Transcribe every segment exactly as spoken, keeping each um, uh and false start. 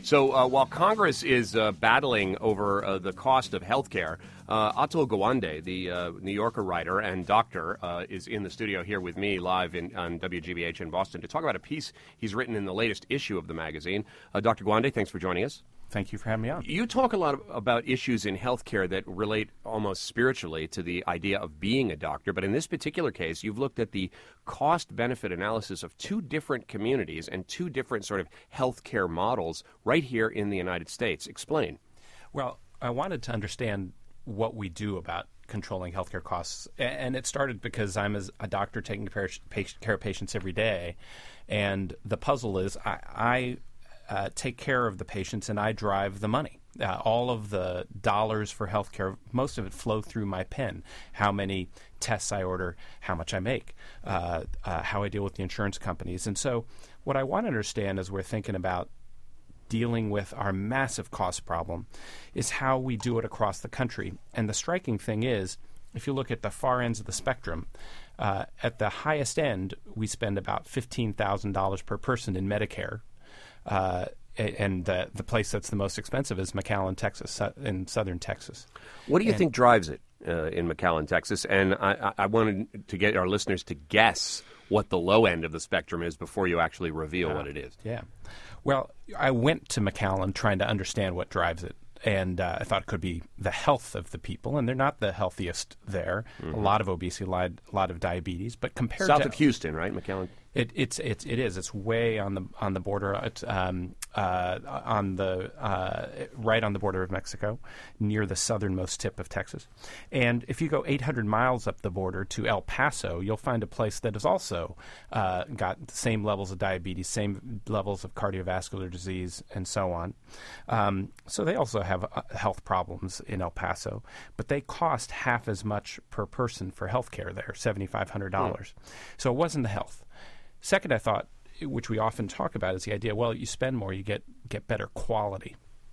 So uh, while Congress is uh, battling over uh, the cost of health care, uh, Atul Gawande, the uh, New Yorker writer and doctor, uh, is in the studio here with me live in, on W G B H in Boston to talk about a piece he's written in the latest issue of the magazine. Uh, Doctor Gawande, thanks for joining us. Thank you for having me on. You talk a lot about issues in healthcare that relate almost spiritually to the idea of being a doctor, but in this particular case, you've looked at the cost-benefit analysis of two different communities and two different sort of healthcare models right here in the United States. Explain. Well, I wanted to understand what we do about controlling healthcare costs, and it started because I'm as a doctor taking care of patients every day, and the puzzle is I, I Uh, take care of the patients, and I drive the money. Uh, all of the dollars for healthcare, most of it flow through my pen. How many tests I order, how much I make, uh, uh, how I deal with the insurance companies. And so what I want to understand as we're thinking about dealing with our massive cost problem is how we do it across the country. And the striking thing is, if you look at the far ends of the spectrum, uh, at the highest end, we spend about fifteen thousand dollars per person in Medicare. Uh, and the, the place that's the most expensive is McAllen, Texas, su- in southern Texas. What do you and, think drives it uh, in McAllen, Texas? And I, I wanted to get our listeners to guess what the low end of the spectrum is before you actually reveal uh, what it is. Yeah. Well, I went to McAllen trying to understand what drives it. And uh, I thought it could be the health of the people, and they're not the healthiest there. Mm-hmm. A lot of obesity, a lot, a lot of diabetes. But compared south to of Houston, right, McAllen? It, it's it's it is. It's way on the on the border. It's um, uh, on the uh, right on the border of Mexico, near the southernmost tip of Texas. And if you go eight hundred miles up the border to El Paso, you'll find a place that has also uh, got the same levels of diabetes, same levels of cardiovascular disease, and so on. Um, so they also have uh, health problems in El Paso, but they cost half as much per person for health care there, seven thousand five hundred dollars. Mm. So it wasn't the health. Second, I thought, which we often talk about, is the idea, well, you spend more, you get get better quality.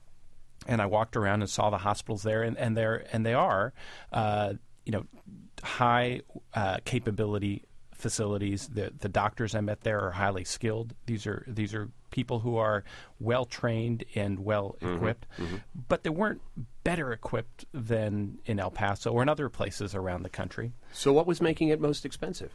And I walked around and saw the hospitals there, and, and, they're, and they are, uh, you know, high uh, capability facilities. The, the doctors I met there are highly skilled. These are these are people who are well-trained and well-equipped. Mm-hmm, mm-hmm. But they weren't better equipped than in El Paso or in other places around the country. So what was making it most expensive?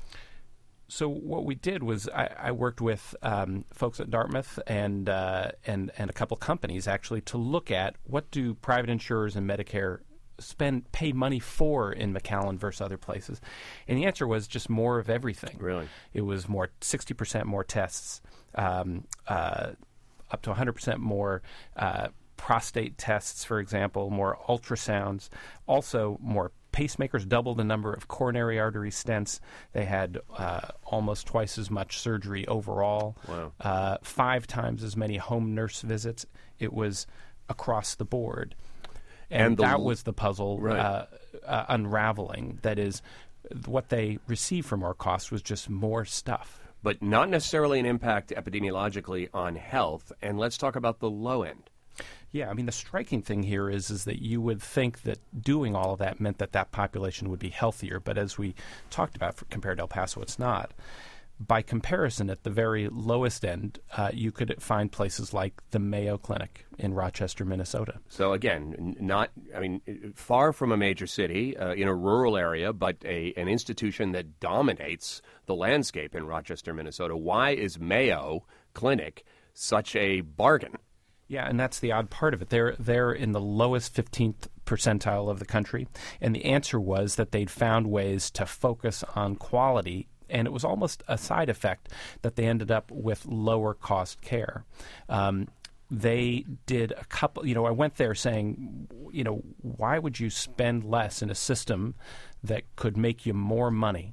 So what we did was I, I worked with um, folks at Dartmouth and uh, and and a couple companies actually to look at what do private insurers and Medicare spend pay money for in McAllen versus other places, and the answer was just more of everything. Really, it was more sixty percent more tests, um, uh, up to one hundred percent more. Uh, prostate tests, for example, more ultrasounds, also more pacemakers, double the number of coronary artery stents. They had uh, almost twice as much surgery overall, wow. uh, five times as many home nurse visits. It was across the board. And, and the that l- was the puzzle right. uh, uh, unraveling. That is, what they received for more cost was just more stuff. But not necessarily an impact epidemiologically on health. And let's talk about the low end. Yeah, I mean, the striking thing here is is that you would think that doing all of that meant that that population would be healthier. But as we talked about, for, compared to El Paso, it's not. By comparison, at the very lowest end, uh, you could find places like the Mayo Clinic in Rochester, Minnesota. So again, not, I mean, far from a major city, uh, in a rural area, but a an institution that dominates the landscape in Rochester, Minnesota. Why is Mayo Clinic such a bargain? Yeah, and that's the odd part of it. They're they're in the lowest fifteenth percentile of the country, and the answer was that they'd found ways to focus on quality, and it was almost a side effect that they ended up with lower cost care. Um, they did a couple, you know, I went there saying, you know, why would you spend less in a system that could make you more money?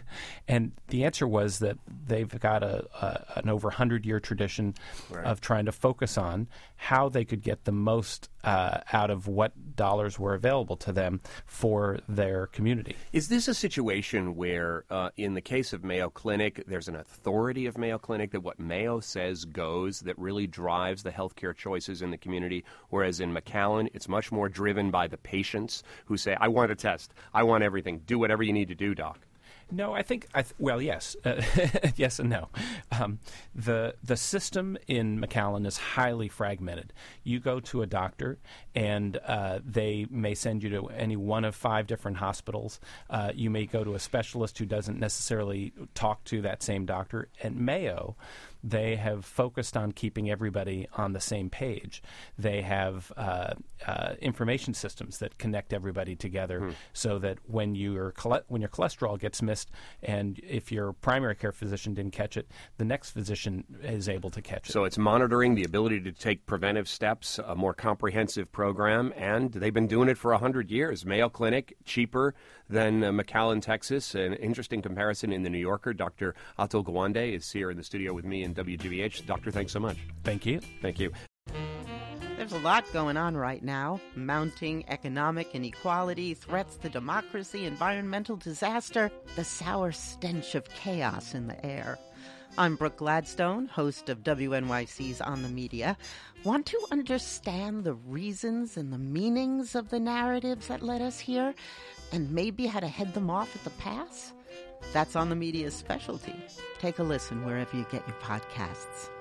And the answer was that they've got a, a an over one hundred year tradition right. of trying to focus on how they could get the most uh, out of what dollars were available to them for their community. Is this a situation where, uh, in the case of Mayo Clinic, there's an authority of Mayo Clinic that what Mayo says goes, that really drives the healthcare choices in the community, whereas in McAllen, it's much more driven by the patients who say, I want a test, I want everything, do whatever you need to do, doc? No, I think, I th- well, yes. Uh, yes and no. Um, the the system in McAllen is highly fragmented. You go to a doctor, and uh, they may send you to any one of five different hospitals. Uh, you may go to a specialist who doesn't necessarily talk to that same doctor. At Mayo, they have focused on keeping everybody on the same page. They have uh, uh, information systems that connect everybody together, hmm. so that when your chole- when your cholesterol gets missed, and if your primary care physician didn't catch it, the next physician is able to catch it. So it's monitoring, the ability to take preventive steps, a more comprehensive program, and they've been doing it for one hundred years. Mayo Clinic, cheaper than uh, McAllen, Texas. An interesting comparison in the New Yorker. Doctor Atul Gawande is here in the studio with me in W G B H. Doctor, thanks so much. Thank you. Thank you. There's a lot going on right now. Mounting economic inequality, threats to democracy, environmental disaster, the sour stench of chaos in the air. I'm Brooke Gladstone, host of W N Y C's On the Media. Want to understand the reasons and the meanings of the narratives that led us here, and maybe how to head them off at the pass? That's On the Media's specialty. Take a listen wherever you get your podcasts.